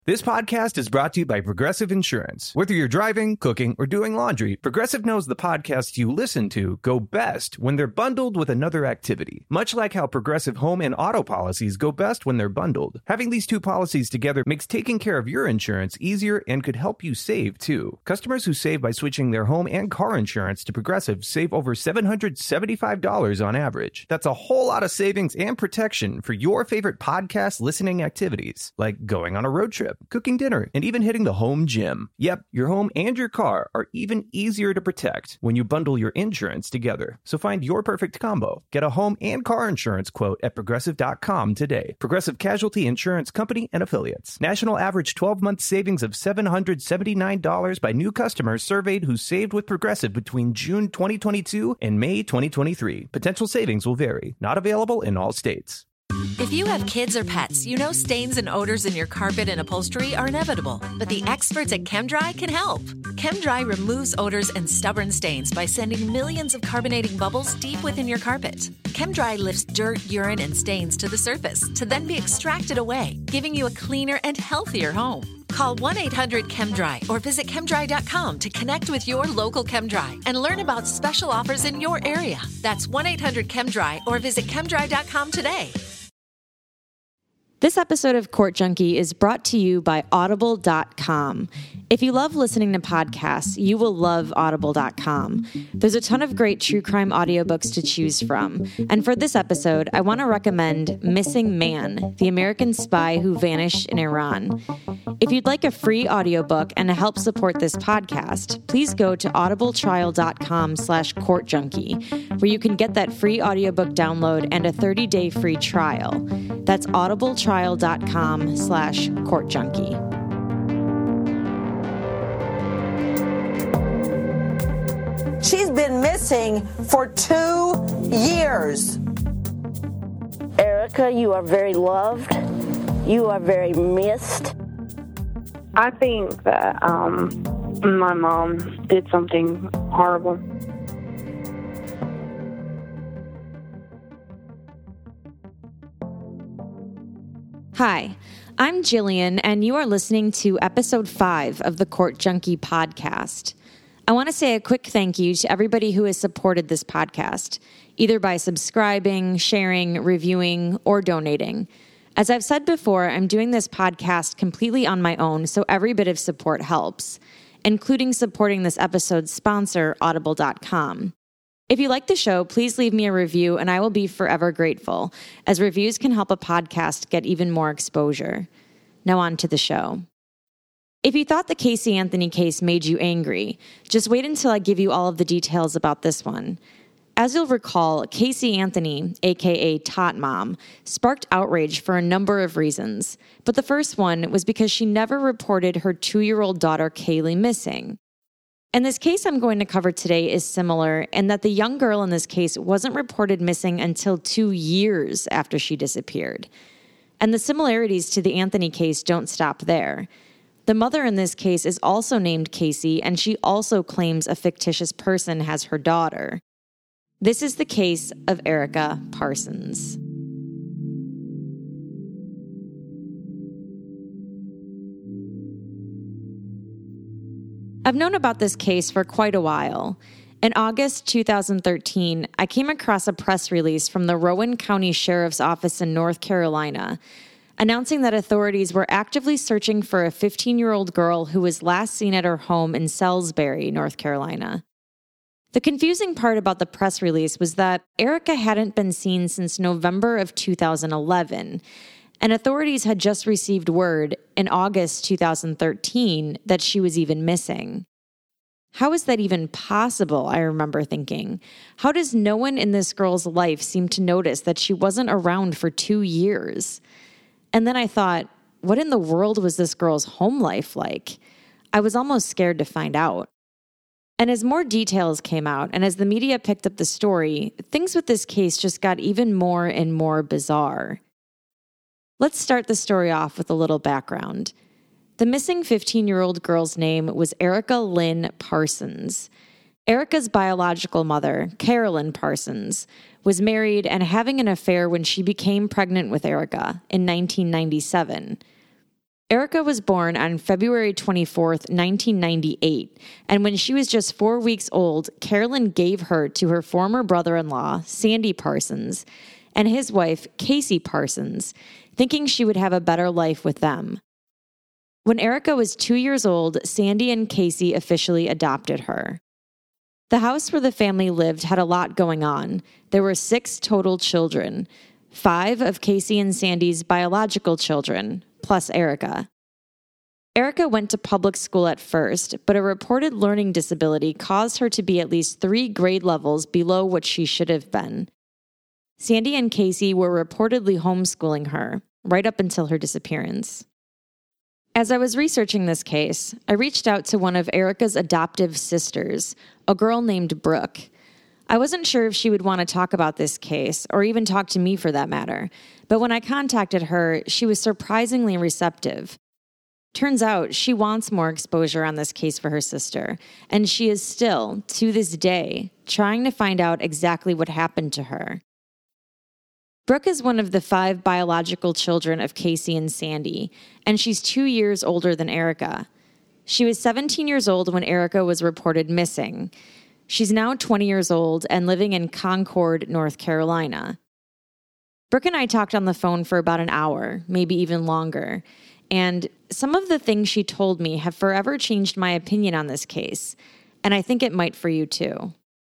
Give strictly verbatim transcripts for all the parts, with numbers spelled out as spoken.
This podcast is brought to you by Progressive Insurance. Whether you're driving, cooking, or doing laundry, Progressive knows the podcasts you listen to go best when they're bundled with another activity. Much like how Progressive home and auto policies go best when they're bundled. Having these two policies together makes taking care of your insurance easier and could help you save, too. Customers who save by switching their home and car insurance to Progressive save over seven hundred seventy-five dollars on average. That's a whole lot of savings and protection for your favorite podcast listening activities, like going on a road trip, cooking dinner, and even hitting the home gym. Yep, your home and your car are even easier to protect when you bundle your insurance together. So find your perfect combo. Get a home and car insurance quote at progressive dot com today. Progressive Casualty Insurance Company and Affiliates. National average twelve-month savings of seven hundred seventy-nine dollars by new customers surveyed who saved with Progressive between June twenty twenty-two and May twenty twenty-three. Potential savings will vary. Not available in all states. If you have kids or pets, you know stains and odors in your carpet and upholstery are inevitable. But the experts at ChemDry can help. ChemDry removes odors and stubborn stains by sending millions of carbonating bubbles deep within your carpet. ChemDry lifts dirt, urine, and stains to the surface to then be extracted away, giving you a cleaner and healthier home. Call one eight hundred ChemDry or visit chemdry dot com to connect with your local ChemDry and learn about special offers in your area. That's one eight hundred ChemDry or visit chemdry dot com today. This episode of Court Junkie is brought to you by audible dot com. If you love listening to podcasts, you will love audible dot com. There's a ton of great true crime audiobooks to choose from. And for this episode, I want to recommend Missing Man, the American Spy Who Vanished in Iran. If you'd like a free audiobook and to help support this podcast, please go to audibletrial dot com slash court junkie, where you can get that free audiobook download and a thirty-day free trial. That's audibletrial dot com slash court junkie. She's been missing for two years. Erica, you are very loved. You are very missed. I think that um, my mom did something horrible. Hi, I'm Jillian, and you are listening to episode five of the Court Junkie podcast. I want to say a quick thank you to everybody who has supported this podcast, either by subscribing, sharing, reviewing, or donating. As I've said before, I'm doing this podcast completely on my own, so every bit of support helps, including supporting this episode's sponsor, audible dot com. If you like the show, please leave me a review, and I will be forever grateful, as reviews can help a podcast get even more exposure. Now on to the show. If you thought the Casey Anthony case made you angry, just wait until I give you all of the details about this one. As you'll recall, Casey Anthony, aka Tot Mom, sparked outrage for a number of reasons, but the first one was because she never reported her two-year-old daughter Kaylee missing. And this case I'm going to cover today is similar in that the young girl in this case wasn't reported missing until two years after she disappeared. And the similarities to the Anthony case don't stop there. The mother in this case is also named Casey, and she also claims a fictitious person has her daughter. This is the case of Erica Parsons. I've known about this case for quite a while. In August two thousand thirteen, I came across a press release from the Rowan County Sheriff's Office in North Carolina, announcing that authorities were actively searching for a fifteen-year-old girl who was last seen at her home in Salisbury, North Carolina. The confusing part about the press release was that Erica hadn't been seen since November of two thousand eleven, and authorities had just received word in August two thousand thirteen that she was even missing. How is that even possible, I remember thinking. How does no one in this girl's life seem to notice that she wasn't around for two years? And then I thought, what in the world was this girl's home life like? I was almost scared to find out. And as more details came out, and as the media picked up the story, things with this case just got even more and more bizarre. Let's start the story off with a little background. The missing fifteen-year-old girl's name was Erica Lynn Parsons. Erica's biological mother, Carolyn Parsons, was married and having an affair when she became pregnant with Erica in nineteen ninety-seven. Erica was born on February twenty-fourth, nineteen ninety-eight, and when she was just four weeks old, Carolyn gave her to her former brother-in-law, Sandy Parsons, and his wife, Casey Parsons, thinking she would have a better life with them. When Erica was two years old, Sandy and Casey officially adopted her. The house where the family lived had a lot going on. There were six total children, five of Casey and Sandy's biological children, plus Erica. Erica went to public school at first, but a reported learning disability caused her to be at least three grade levels below what she should have been. Sandy and Casey were reportedly homeschooling her, right up until her disappearance. As I was researching this case, I reached out to one of Erica's adoptive sisters, a girl named Brooke. I wasn't sure if she would want to talk about this case, or even talk to me for that matter, but when I contacted her, she was surprisingly receptive. Turns out she wants more exposure on this case for her sister, and she is still, to this day, trying to find out exactly what happened to her. Brooke is one of the five biological children of Casey and Sandy, and she's two years older than Erica. She was seventeen years old when Erica was reported missing. She's now twenty years old and living in Concord, North Carolina. Brooke and I talked on the phone for about an hour, maybe even longer, and some of the things she told me have forever changed my opinion on this case, and I think it might for you too.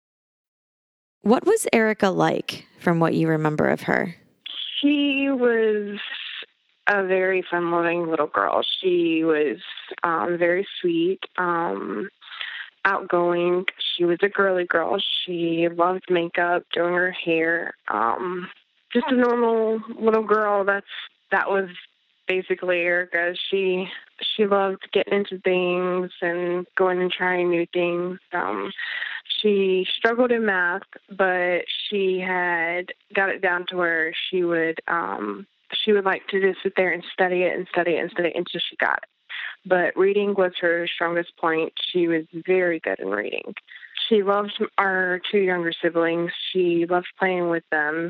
What was Erica like, from what you remember of her? She was a very fun-loving little girl. She was um, very sweet, um, outgoing. She was a girly girl. She loved makeup, doing her hair. Um, just a normal little girl. That's that was basically Erica. She she loved getting into things and going and trying new things. Um, she struggled in math, but she had got it down to where she would um, she would like to just sit there and study it and study it and study it until she got it. But reading was her strongest point. She was very good in reading. She loved our two younger siblings. She loved playing with them.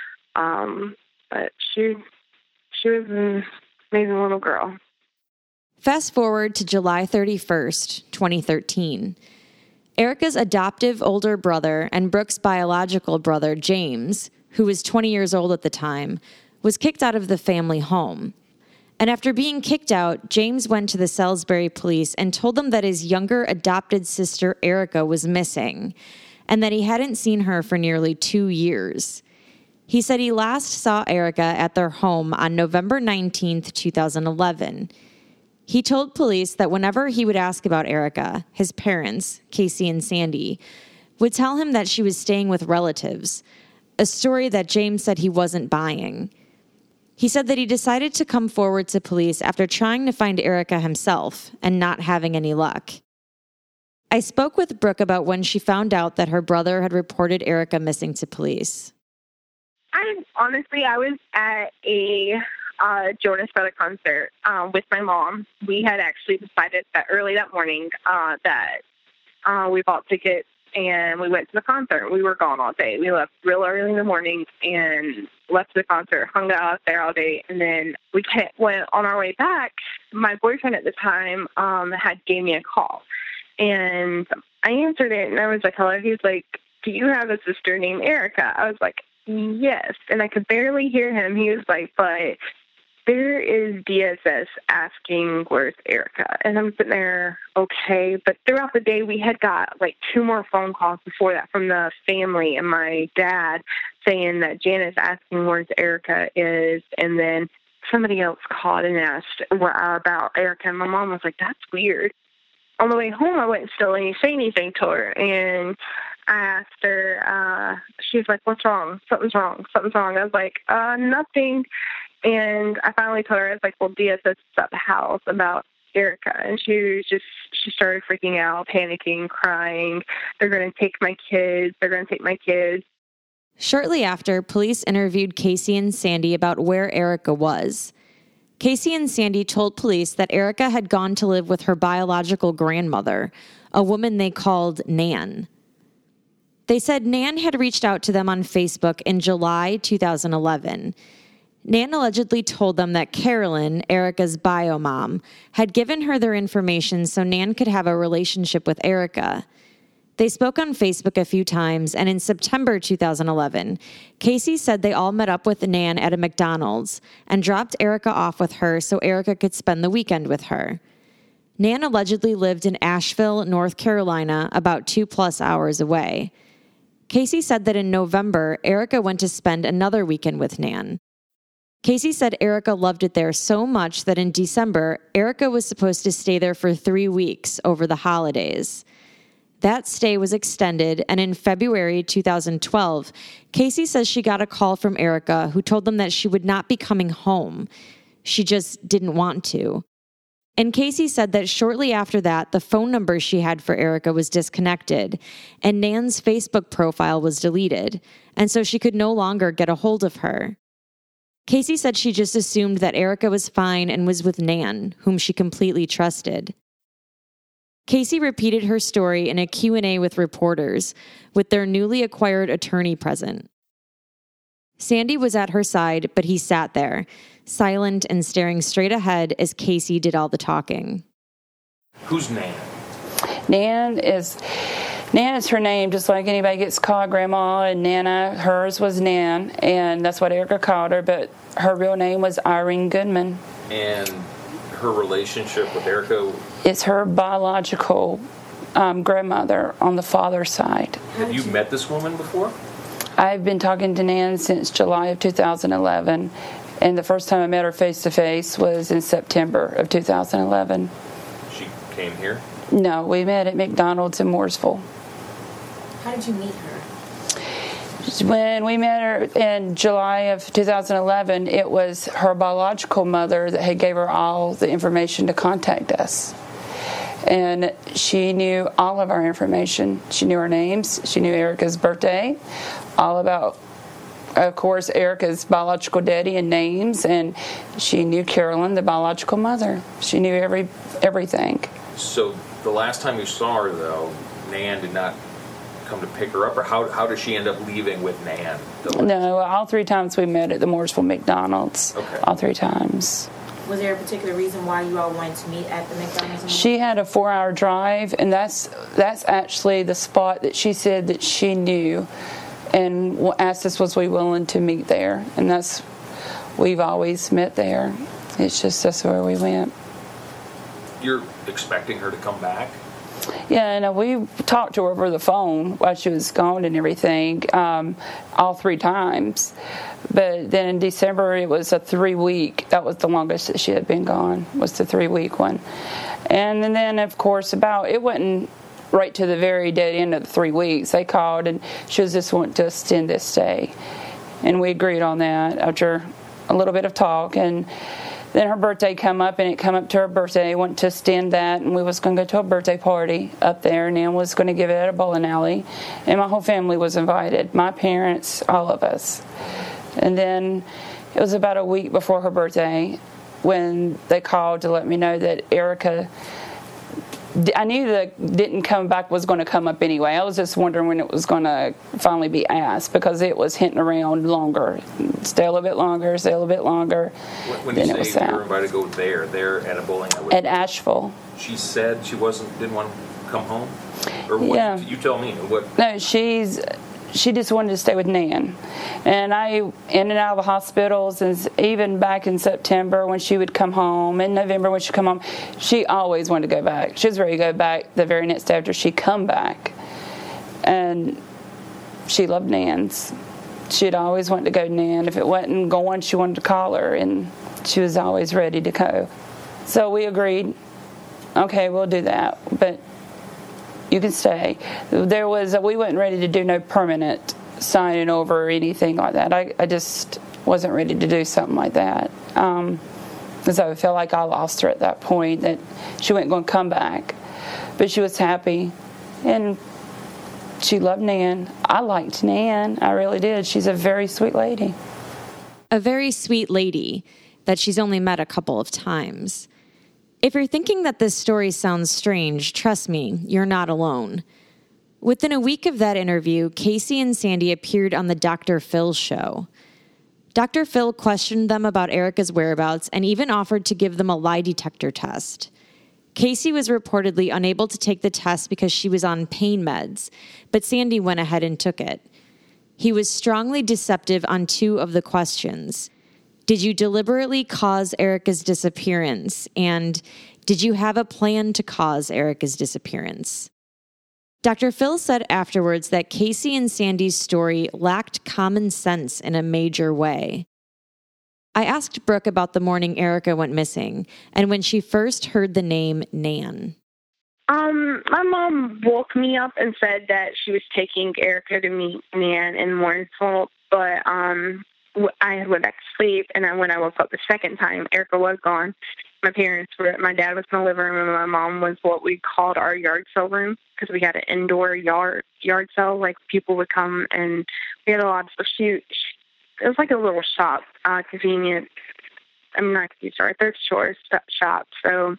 Um, but she she was an amazing little girl. Fast forward to July thirty-first, twenty thirteen. Erica's adoptive older brother and Brooke's biological brother, James, who was twenty years old at the time, was kicked out of the family home. And after being kicked out, James went to the Salisbury police and told them that his younger adopted sister, Erica, was missing, and that he hadn't seen her for nearly two years. He said he last saw Erica at their home on November nineteenth, twenty eleven. He told police that whenever he would ask about Erica, his parents, Casey and Sandy, would tell him that she was staying with relatives, a story that James said he wasn't buying. He said that he decided to come forward to police after trying to find Erica himself and not having any luck. I spoke with Brooke about when she found out that her brother had reported Erica missing to police. I honestly, I was at a uh, Jonas Brothers concert uh, with my mom. We had actually decided that early that morning uh, that uh, we bought tickets and we went to the concert. We were gone all day. We left real early in the morning and left the concert, hung out there all day, and then we went on our way back. My boyfriend at the time um, had gave me a call, and I answered it, and I was like, hello. He was like, do you have a sister named Erica? I was like, yes, and I could barely hear him. He was like, but there is D S S asking where's Erica, and I'm sitting there, okay. But throughout the day, we had got like two more phone calls before that from the family and my dad saying that Janice asking where's Erica is, and then somebody else called and asked what about Erica, and my mom was like, that's weird. On the way home, I wouldn't still say anything to her, and I asked her, uh, she was like, what's wrong? Something's wrong. Something's wrong. I was like, uh, nothing. And I finally told her, I was like, well, D S S is at the house about Erica. And she was just, she started freaking out, panicking, crying. They're going to take my kids. They're going to take my kids. Shortly after, police interviewed Casey and Sandy about where Erica was. Casey and Sandy told police that Erica had gone to live with her biological grandmother, a woman they called Nan. They said Nan had reached out to them on Facebook in July two thousand eleven. Nan allegedly told them that Carolyn, Erica's bio mom, had given her their information so Nan could have a relationship with Erica. They spoke on Facebook a few times, and in September two thousand eleven, Casey said they all met up with Nan at a McDonald's and dropped Erica off with her so Erica could spend the weekend with her. Nan allegedly lived in Asheville, North Carolina, about two plus hours away. Casey said that in November, Erica went to spend another weekend with Nan. Casey said Erica loved it there so much that in December, Erica was supposed to stay there for three weeks over the holidays. That stay was extended, and in February two thousand twelve, Casey says she got a call from Erica who told them that she would not be coming home. She just didn't want to. And Casey said that shortly after that, the phone number she had for Erica was disconnected, and Nan's Facebook profile was deleted, and so she could no longer get a hold of her. Casey said she just assumed that Erica was fine and was with Nan, whom she completely trusted. Casey repeated her story in a Q and A with reporters, with their newly acquired attorney present. Sandy was at her side, but he sat there, silent and staring straight ahead as Casey did all the talking. Who's Nan? Nan is Nan is her name, just like anybody gets called Grandma, and Nana, hers was Nan, and that's what Erica called her, but her real name was Irene Goodman. And her relationship with Erica? It's her biological um, grandmother on the father's side. Have you met this woman before? I've been talking to Nan since July of two thousand eleven, and the first time I met her face-to-face was in September of two thousand eleven. She came here? No, we met at McDonald's in Mooresville. How did you meet her? When we met her in July of two thousand eleven, it was her biological mother that had gave her all the information to contact us. And she knew all of our information. She knew our names. She knew Erica's birthday, all about, of course, Erica's biological daddy and names, and she knew Carolyn, the biological mother. She knew every everything. So the last time you saw her, though, Nan did not come to pick her up, or how how did she end up leaving with Nan? No, all three times we met at the Mooresville McDonald's. Okay. All three times. Was there a particular reason why you all wanted to meet at the McDonald's? She had a four-hour drive, and that's that's actually the spot that she said that she knew, and asked us was we willing to meet there, and that's we've always met there. It's just that's where we went. You're expecting her to come back? Yeah, no, we talked to her over the phone while she was gone and everything, um, all three times. But then in December, it was a three-week. That was the longest that she had been gone, was the three-week one. And then, of course, about, it wasn't right to the very dead end of the three weeks. They called, and she was just wanting to extend this stay. And we agreed on that after a little bit of talk. And then her birthday come up, and it come up to her birthday. Went to extend that, and we was going to go to a birthday party up there, and Nan was going to give it at a bowling alley. And my whole family was invited, my parents, all of us. And then it was about a week before her birthday when they called to let me know that Erica, I knew that didn't come back was going to come up anyway. I was just wondering when it was going to finally be asked, because it was hinting around longer. Stay a little bit longer, stay a little bit longer. When, when you say you were invited to go there, there at a bowling alley? At Asheville. She said she wasn't, didn't want to come home? Or what, yeah. You tell me. What? No, she's... She just wanted to stay with Nan. And I, in and out of the hospitals, and even back in September when she would come home, in November when she'd come home, she always wanted to go back. She was ready to go back the very next day after she come back. And she loved Nan's. She'd always wanted to go to Nan. If it wasn't going, she wanted to call her, and she was always ready to go. So we agreed, okay, we'll do that, but you can stay. There was, a, we weren't ready to do no permanent signing over or anything like that. I, I just wasn't ready to do something like that. Um, because I felt like I lost her at that point, that she wasn't going to come back. But she was happy, and she loved Nan. I liked Nan. I really did. She's a very sweet lady. A very sweet lady that she's only met a couple of times. If you're thinking that this story sounds strange, trust me, you're not alone. Within a week of that interview, Casey and Sandy appeared on the Doctor Phil show. Doctor Phil questioned them about Erica's whereabouts and even offered to give them a lie detector test. Casey was reportedly unable to take the test because she was on pain meds, but Sandy went ahead and took it. He was strongly deceptive on two of the questions. Did you deliberately cause Erica's disappearance? And did you have a plan to cause Erica's disappearance? Doctor Phil said afterwards that Casey and Sandy's story lacked common sense in a major way. I asked Brooke about the morning Erica went missing and when she first heard the name Nan. Um, my mom woke me up and said that she was taking Erica to meet Nan in Morrisville, but um, I had went back to sleep, and then when I woke up the second time, Erica was gone. My parents were, my dad was in the living room, and my mom was what we called our yard sale room, because we had an indoor yard yard sale. Like, people would come, and we had a lot of stuff. She, she, it was like a little shop, uh, convenient, I'm not convenient store, thrift store shop. So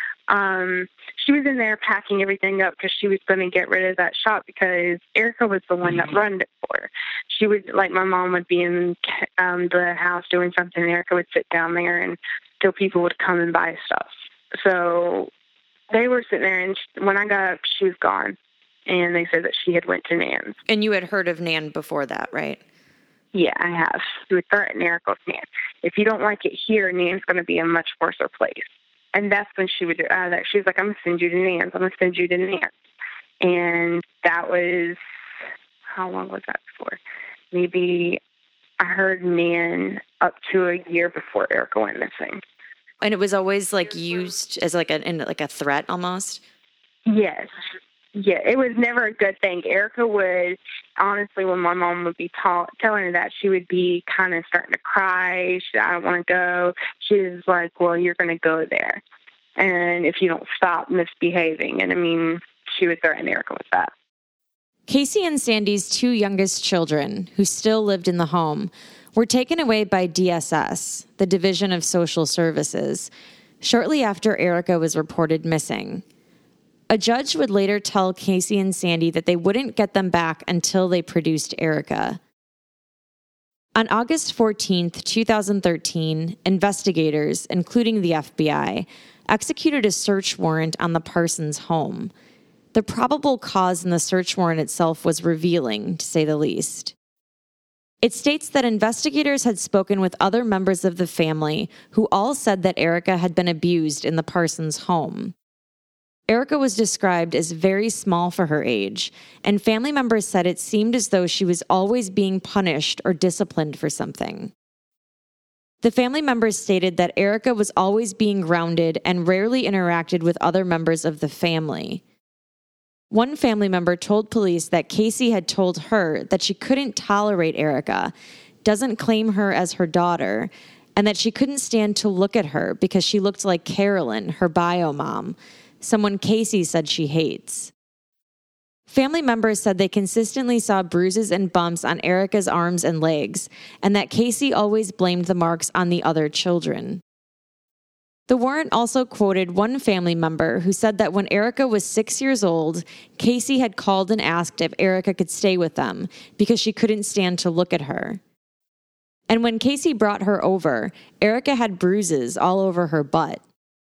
um, she was in there packing everything up because she was going to get rid of that shop because Erica was the one that run it for her. She would, like, my mom would be in um, the house doing something, and Erica would sit down there and till people would come and buy stuff. So they were sitting there, and she, when I got up, she was gone. And they said that she had went to Nan's. And you had heard of Nan before that, right? Yeah, I have. She would threaten Erica with Nan. If you don't like it here, Nan's going to be a much worse place. And that's when she would do uh, that. She was like, I'm going to send you to Nan's. I'm going to send you to Nan's. And that was, how long was that for? Maybe I heard Nan up to a year before Erica went missing. And it was always like used as like a in like a threat almost? Yes. Yeah, it was never a good thing. Erica would, honestly, when my mom would be ta- telling her that, she would be kind of starting to cry. She, I don't want to go. She was like, well, you're going to go there. And if you don't stop misbehaving. And, I mean, she would threaten Erica with that. Casey and Sandy's two youngest children, who still lived in the home, were taken away by D S S, the Division of Social Services, shortly after Erica was reported missing. A judge would later tell Casey and Sandy that they wouldn't get them back until they produced Erica. On August fourteenth, twenty thirteen, investigators, including the F B I, executed a search warrant on the Parsons home. The probable cause in the search warrant itself was revealing, to say the least. It states that investigators had spoken with other members of the family who all said that Erica had been abused in the Parsons home. Erica was described as very small for her age, and family members said it seemed as though she was always being punished or disciplined for something. The family members stated that Erica was always being grounded and rarely interacted with other members of the family. One family member told police that Casey had told her that she couldn't tolerate Erica, doesn't claim her as her daughter, and that she couldn't stand to look at her because she looked like Carolyn, her bio mom, someone Casey said she hates. Family members said they consistently saw bruises and bumps on Erica's arms and legs, and that Casey always blamed the marks on the other children. The warrant also quoted one family member who said that when Erica was six years old, Casey had called and asked if Erica could stay with them because she couldn't stand to look at her. And when Casey brought her over, Erica had bruises all over her butt.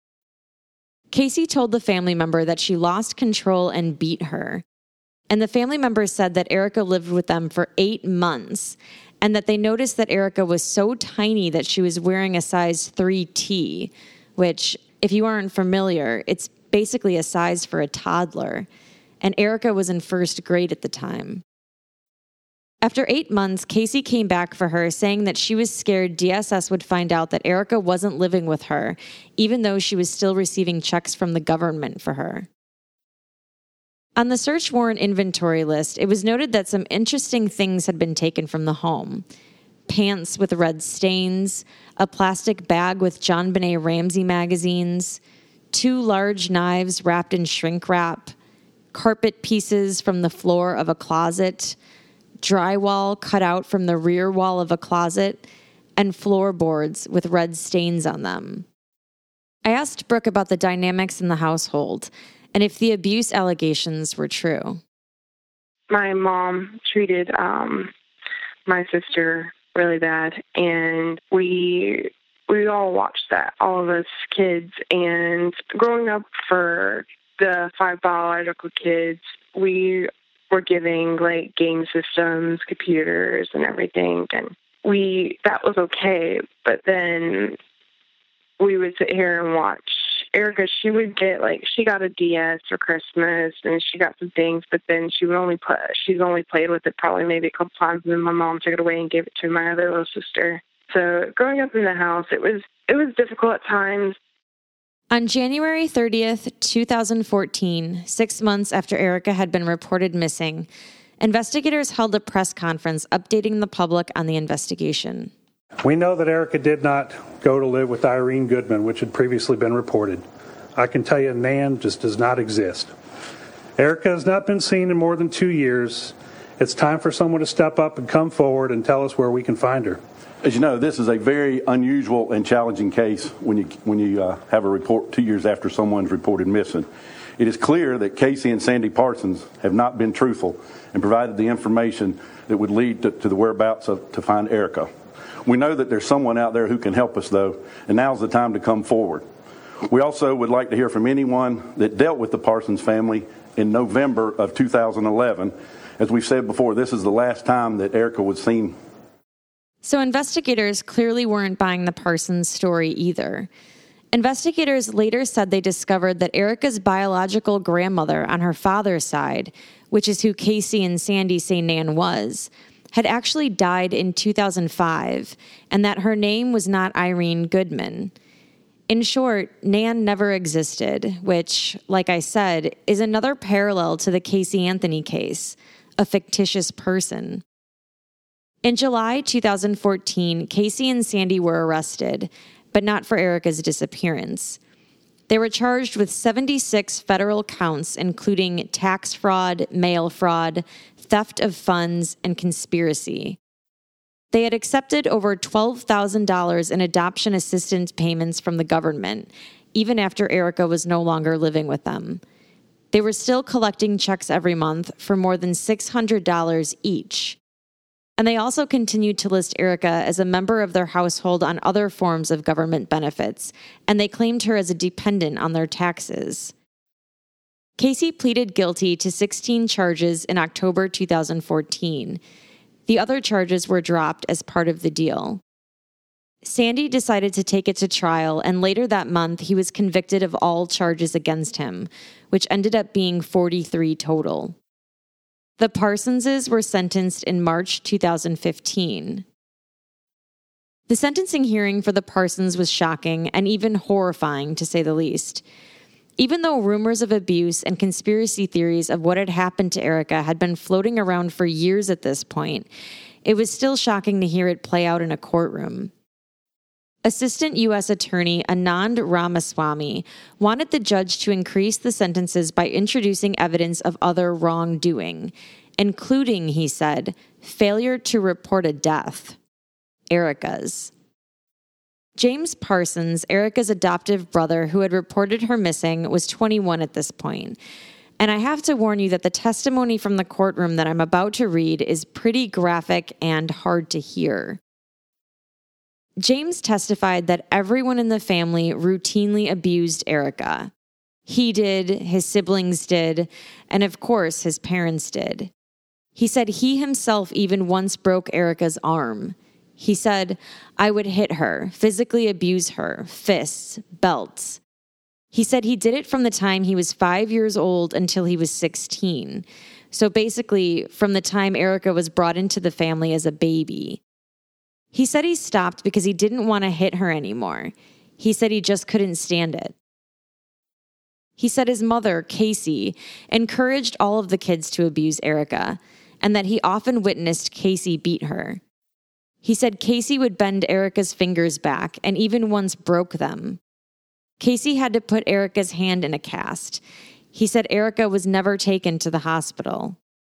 Casey told the family member that she lost control and beat her. And the family member said that Erica lived with them for eight months and that they noticed that Erica was so tiny that she was wearing a size three T, which, if you aren't familiar, it's basically a size for a toddler. And Erica was in first grade at the time. After eight months, Casey came back for her, saying that she was scared D S S would find out that Erica wasn't living with her, even though she was still receiving checks from the government for her. On the search warrant inventory list, it was noted that some interesting things had been taken from the home. Pants with red stains, a plastic bag with John Benet Ramsey magazines, two large knives wrapped in shrink wrap, carpet pieces from the floor of a closet, drywall cut out from the rear wall of a closet, and floorboards with red stains on them. I asked Brooke about the dynamics in the household and if the abuse allegations were true. My mom treated um, my sister really bad. And we we all watched that, all of us kids. And growing up for the five biological kids, we were giving like game systems, computers, and everything. And we that was okay. But then we would sit here and watch Erica. She would get like she got a D S for Christmas, and she got some things. But then she would only put she's only played with it probably maybe a couple times. And then my mom took it away and gave it to my other little sister. So growing up in the house, it was it was difficult at times. On January thirtieth, twenty fourteen, six months after Erica had been reported missing, investigators held a press conference updating the public on the investigation. We know that Erica did not go to live with Irene Goodman, which had previously been reported. I can tell you Nan just does not exist. Erica has not been seen in more than two years. It's time for someone to step up and come forward and tell us where we can find her. As you know, this is a very unusual and challenging case when you when you uh, have a report two years after someone's reported missing. It is clear that Casey and Sandy Parsons have not been truthful and provided the information that would lead to, to the whereabouts of, to find Erica. We know that there's someone out there who can help us, though, and now's the time to come forward. We also would like to hear from anyone that dealt with the Parsons family in November of two thousand eleven. As we've said before, this is the last time that Erica was seen. So investigators clearly weren't buying the Parsons story either. Investigators later said they discovered that Erica's biological grandmother on her father's side, which is who Casey and Sandy say Nan was, had actually died in two thousand five, and that her name was not Irene Goodman. In short, Nan never existed, which, like I said, is another parallel to the Casey Anthony case, a fictitious person. In July two thousand fourteen, Casey and Sandy were arrested, but not for Erica's disappearance. They were charged with seventy-six federal counts, including tax fraud, mail fraud, theft of funds, and conspiracy. They had accepted over twelve thousand dollars in adoption assistance payments from the government, even after Erica was no longer living with them. They were still collecting checks every month for more than six hundred dollars each. And they also continued to list Erica as a member of their household on other forms of government benefits, and they claimed her as a dependent on their taxes. Casey pleaded guilty to sixteen charges in October two thousand fourteen. The other charges were dropped as part of the deal. Sandy decided to take it to trial, and later that month he was convicted of all charges against him, which ended up being forty-three total. The Parsonses were sentenced in March two thousand fifteen. The sentencing hearing for the Parsons was shocking and even horrifying, to say the least. Even though rumors of abuse and conspiracy theories of what had happened to Erica had been floating around for years at this point, it was still shocking to hear it play out in a courtroom. Assistant U S Attorney Anand Ramaswamy wanted the judge to increase the sentences by introducing evidence of other wrongdoing, including, he said, failure to report a death, Erica's. James Parsons, Erica's adoptive brother who had reported her missing, was twenty-one at this point. And I have to warn you that the testimony from the courtroom that I'm about to read is pretty graphic and hard to hear. James testified that everyone in the family routinely abused Erica. He did, his siblings did, and of course his parents did. He said he himself even once broke Erica's arm. He said, I would hit her, physically abuse her, fists, belts. He said he did it from the time he was five years old until he was sixteen. So basically, from the time Erica was brought into the family as a baby. He said he stopped because he didn't want to hit her anymore. He said he just couldn't stand it. He said his mother, Casey, encouraged all of the kids to abuse Erica, and that he often witnessed Casey beat her. He said Casey would bend Erica's fingers back and even once broke them. Casey had to put Erica's hand in a cast. He said Erica was never taken to the hospital.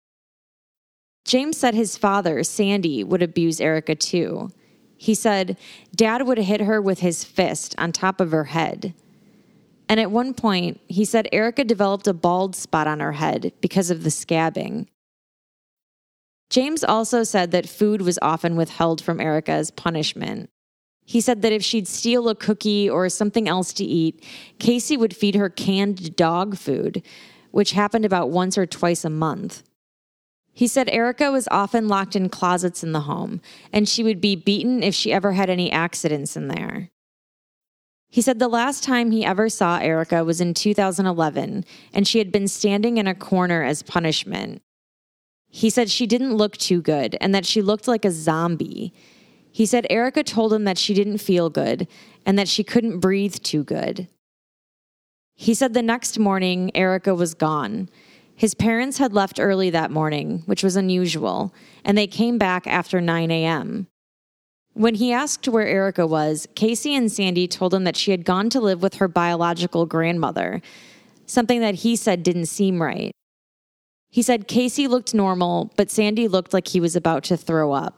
James said his father, Sandy, would abuse Erica too. He said Dad would hit her with his fist on top of her head. And at one point, he said Erica developed a bald spot on her head because of the scabbing. James also said that food was often withheld from Erica as punishment. He said that if she'd steal a cookie or something else to eat, Casey would feed her canned dog food, which happened about once or twice a month. He said Erica was often locked in closets in the home, and she would be beaten if she ever had any accidents in there. He said the last time he ever saw Erica was in two thousand eleven, and she had been standing in a corner as punishment. He said she didn't look too good and that she looked like a zombie. He said Erica told him that she didn't feel good and that she couldn't breathe too good. He said the next morning, Erica was gone. His parents had left early that morning, which was unusual, and they came back after nine a.m. When he asked where Erica was, Casey and Sandy told him that she had gone to live with her biological grandmother, something that he said didn't seem right. He said Casey looked normal, but Sandy looked like he was about to throw up.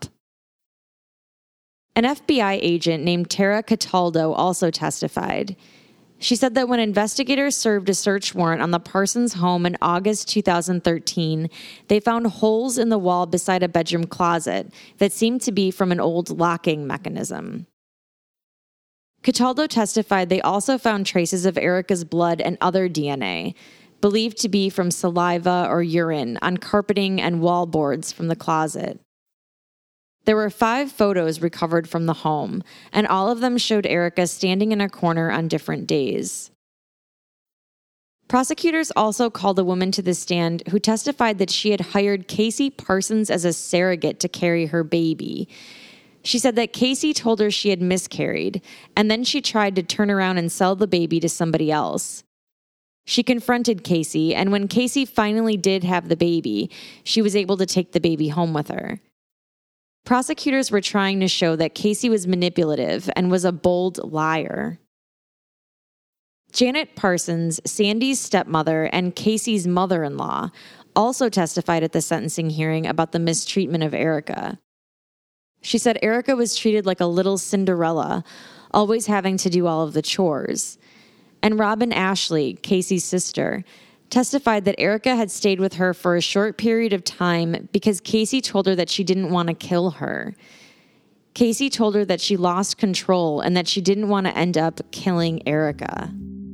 An F B I agent named Tara Cataldo also testified. She said that when investigators served a search warrant on the Parsons home in August two thousand thirteen, they found holes in the wall beside a bedroom closet that seemed to be from an old locking mechanism. Cataldo testified they also found traces of Erica's blood and other D N A, believed to be from saliva or urine, on carpeting and wall boards from the closet. There were five photos recovered from the home, and all of them showed Erica standing in a corner on different days. Prosecutors also called a woman to the stand who testified that she had hired Casey Parsons as a surrogate to carry her baby. She said that Casey told her she had miscarried, and then she tried to turn around and sell the baby to somebody else. She confronted Casey, and when Casey finally did have the baby, she was able to take the baby home with her. Prosecutors were trying to show that Casey was manipulative and was a bold liar. Janet Parsons, Sandy's stepmother and Casey's mother-in-law, also testified at the sentencing hearing about the mistreatment of Erica. She said Erica was treated like a little Cinderella, always having to do all of the chores. And Robin Ashley, Casey's sister, testified that Erica had stayed with her for a short period of time because Casey told her that she didn't want to kill her. Casey told her that she lost control and that she didn't want to end up killing Erica.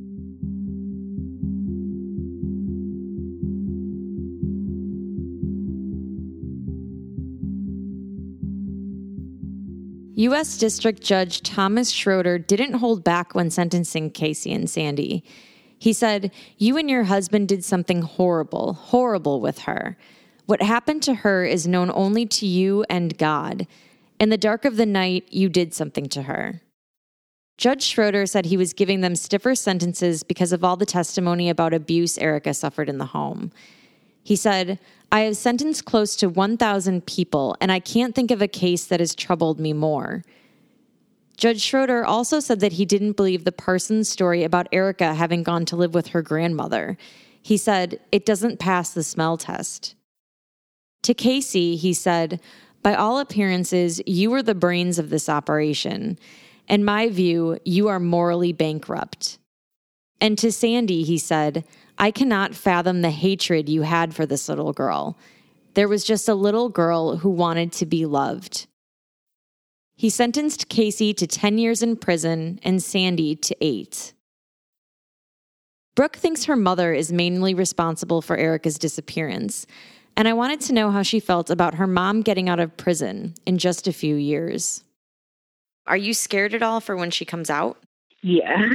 U S District Judge Thomas Schroeder didn't hold back when sentencing Casey and Sandy. He said, "You and your husband did something horrible, horrible with her. What happened to her is known only to you and God. In the dark of the night, you did something to her." Judge Schroeder said he was giving them stiffer sentences because of all the testimony about abuse Erica suffered in the home. He said, "I have sentenced close to one thousand people, and I can't think of a case that has troubled me more." Judge Schroeder also said that he didn't believe the Parsons story about Erica having gone to live with her grandmother. He said, "It doesn't pass the smell test." To Casey, he said, "By all appearances, you were the brains of this operation. In my view, you are morally bankrupt." And to Sandy, he said, "I cannot fathom the hatred you had for this little girl. There was just a little girl who wanted to be loved." He sentenced Casey to ten years in prison and Sandy to eight. Brooke thinks her mother is mainly responsible for Erica's disappearance, and I wanted to know how she felt about her mom getting out of prison in just a few years. Are you scared at all for when she comes out? Yeah.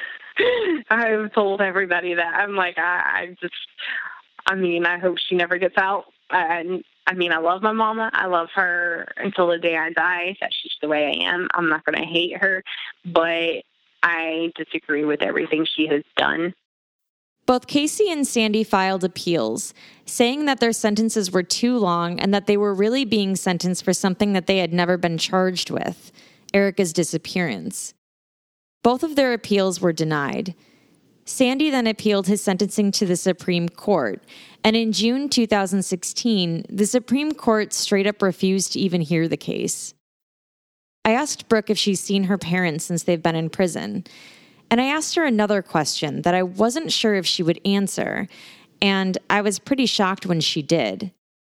I've told everybody that. I'm like, I, I just, I mean, I hope she never gets out. And I mean, I love my mama. I love her until the day I die. That's just the way I am. I'm not going to hate her, but I disagree with everything she has done. Both Casey and Sandy filed appeals, saying that their sentences were too long and that they were really being sentenced for something that they had never been charged with, Erica's disappearance. Both of their appeals were denied. Sandy then appealed his sentencing to the Supreme Court, and in June two thousand sixteen, the Supreme Court straight up refused to even hear the case. I asked Brooke if she's seen her parents since they've been in prison, and I asked her another question that I wasn't sure if she would answer, and I was pretty shocked when she did.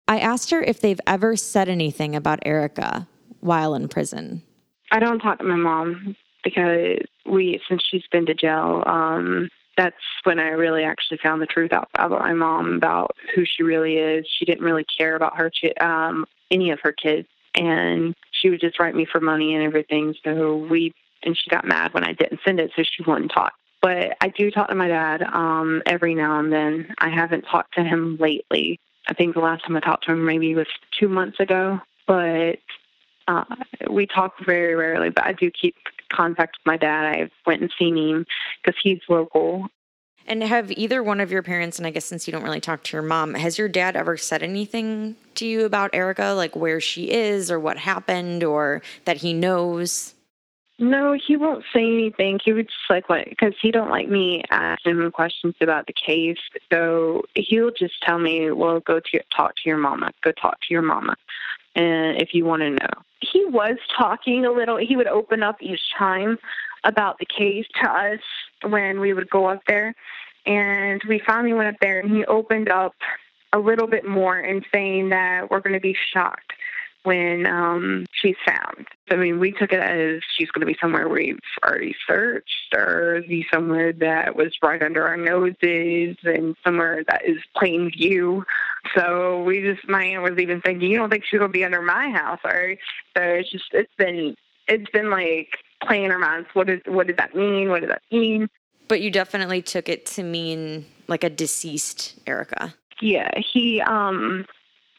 I asked her if they've ever said anything about Erica while in prison. I don't talk to my mom because we, since she's been to jail, um, that's when I really actually found the truth out about my mom, about who she really is. She didn't really care about her, um, any of her kids, and she would just write me for money and everything. So we, and she got mad when I didn't send it, so she wouldn't talk. But I do talk to my dad um, every now and then. I haven't talked to him lately. I think the last time I talked to him maybe was two months ago, but uh, we talk very rarely, but I do keep contact with my dad. I went and seen him because he's local. And have either one of your parents, and I guess since you don't really talk to your mom, has your dad ever said anything to you about Erica, like where she is or what happened or that he knows? No, he won't say anything. He would just like, what, because he don't like me asking him questions about the case. So he'll just tell me, well, go to your, talk to your mama. Go talk to your mama. And if you want to know. He was talking a little. He would open up each time about the case to us when we would go up there. And we finally went up there, and he opened up a little bit more in saying that we're going to be shocked when um, she's found. I mean, we took it as she's going to be somewhere we've already searched, or be somewhere that was right under our noses and somewhere that is plain view. So we just, my aunt was even thinking, you don't think she's going to be under my house, or so it's just, it's been, it's been like playing our minds. What is, what did that mean? What did that mean? But you definitely took it to mean like a deceased Erica. Yeah, he, um,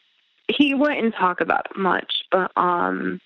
he wouldn't talk about it much, but um,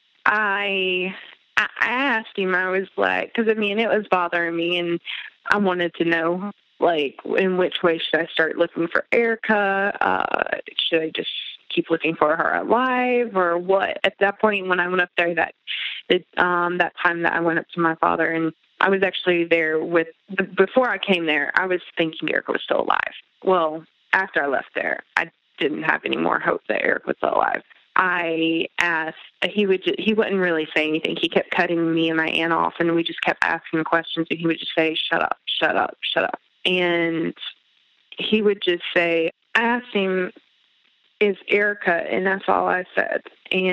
I I asked him. I was like, because I mean, it was bothering me, and I wanted to know, like, in which way should I start looking for Erica? Uh, should I just keep looking for her alive, or what? At that point, when I went up there, that it, um, that time that I went up to my father, and I was actually there with. Before I came there, I was thinking Erica was still alive. Well, after I left there, I didn't have any more hope that Eric was still alive. I asked, he would, just, he wouldn't really say anything. He kept cutting me and my aunt off, and we just kept asking questions, and he would just say, shut up, shut up, shut up. And he would just say, I asked him, is Erica, and that's all I said.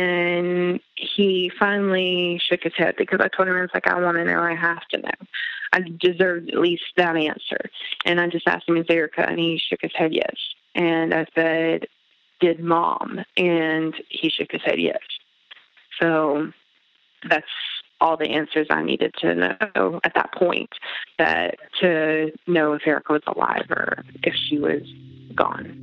And he finally shook his head, because I told him, I was like, I want to know, I have to know. I deserved at least that answer. And I just asked him, is Erica? And he shook his head, yes. And I said, did Mom? And he shook his head, yes. So that's all the answers I needed to know at that point, that to know if Erica was alive or if she was gone.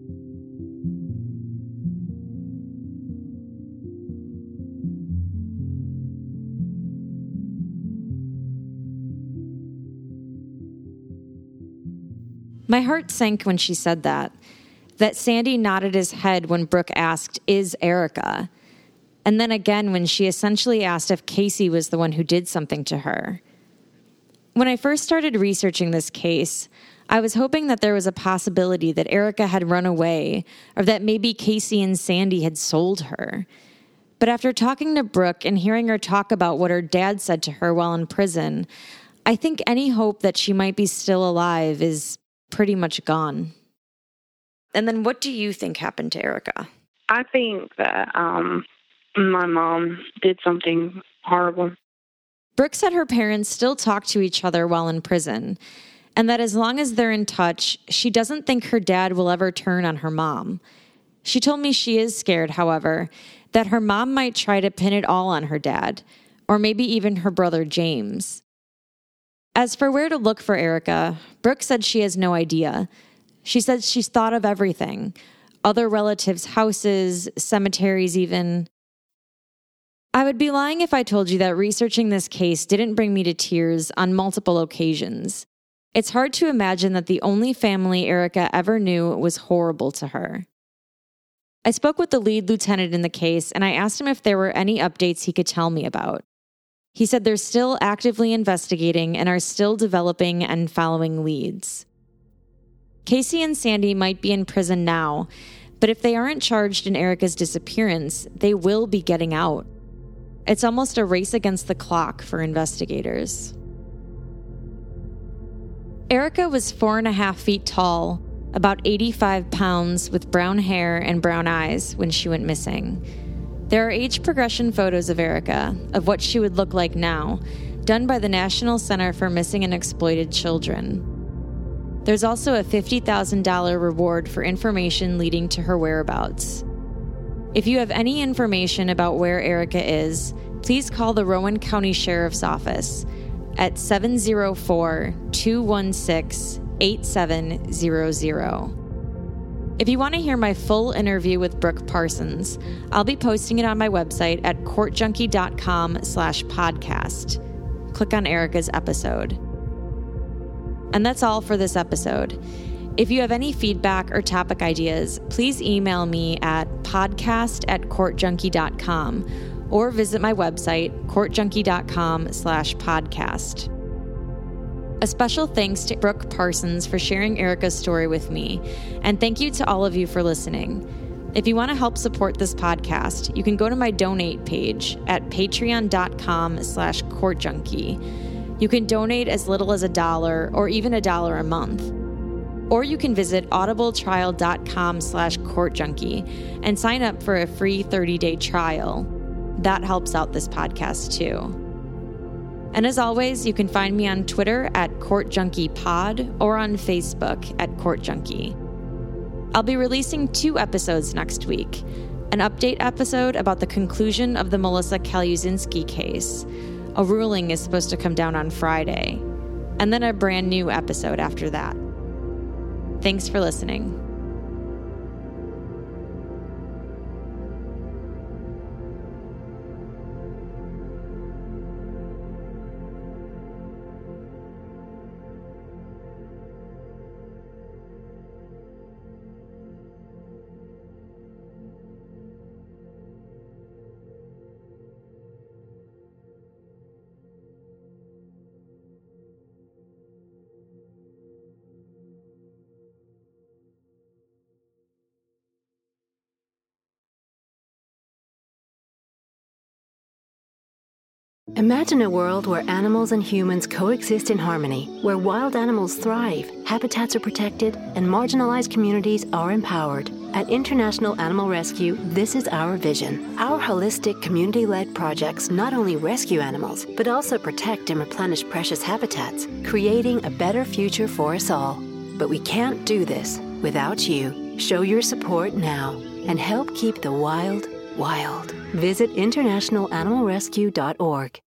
My heart sank when she said that, that Sandy nodded his head when Brooke asked, is Erica? And then again when she essentially asked if Casey was the one who did something to her. When I first started researching this case, I was hoping that there was a possibility that Erica had run away, or that maybe Casey and Sandy had sold her. But after talking to Brooke and hearing her talk about what her dad said to her while in prison, I think any hope that she might be still alive is pretty much gone. And then what do you think happened to Erica? I think that um, my mom did something horrible. Brooke said her parents still talk to each other while in prison, and that as long as they're in touch, she doesn't think her dad will ever turn on her mom. She told me she is scared, however, that her mom might try to pin it all on her dad, or maybe even her brother James. As for where to look for Erica, Brooke said she has no idea. She said she's thought of everything, other relatives' houses, cemeteries even. I would be lying if I told you that researching this case didn't bring me to tears on multiple occasions. It's hard to imagine that the only family Erica ever knew was horrible to her. I spoke with the lead lieutenant in the case, and I asked him if there were any updates he could tell me about. He said they're still actively investigating and are still developing and following leads. Casey and Sandy might be in prison now, but if they aren't charged in Erica's disappearance, they will be getting out. It's almost a race against the clock for investigators. Erica was four and a half feet tall, about eighty-five pounds with brown hair and brown eyes when she went missing. There are age progression photos of Erica, of what she would look like now, done by the National Center for Missing and Exploited Children. There's also a fifty thousand dollars reward for information leading to her whereabouts. If you have any information about where Erica is, please call the Rowan County Sheriff's Office at seven oh four, two one six, eight seven zero zero. If you want to hear my full interview with Brooke Parsons, I'll be posting it on my website at courtjunkie.com slash podcast. Click on Erica's episode. And that's all for this episode. If you have any feedback or topic ideas, please email me at podcast at courtjunkie.com or visit my website, courtjunkie.com slash podcast. A special thanks to Brooke Parsons for sharing Erica's story with me, and thank you to all of you for listening. If you want to help support this podcast, you can go to my donate page at patreon.com slash courtjunkie. You can donate as little as a dollar or even a dollar a month. Or you can visit audibletrial.com slash courtjunkie and sign up for a free thirty-day trial. That helps out this podcast too. And as always, you can find me on Twitter at courtjunkiepod or on Facebook at courtjunkie. I'll be releasing two episodes next week. An update episode about the conclusion of the Melissa Kaluzinski case. A ruling is supposed to come down on Friday. And then a brand new episode after that. Thanks for listening. Imagine a world where animals and humans coexist in harmony, where wild animals thrive, habitats are protected, and marginalized communities are empowered. At International Animal Rescue, this is our vision. Our holistic, community-led projects not only rescue animals, but also protect and replenish precious habitats, creating a better future for us all. But we can't do this without you. Show your support now and help keep the wild, wild. Visit international animal rescue dot org.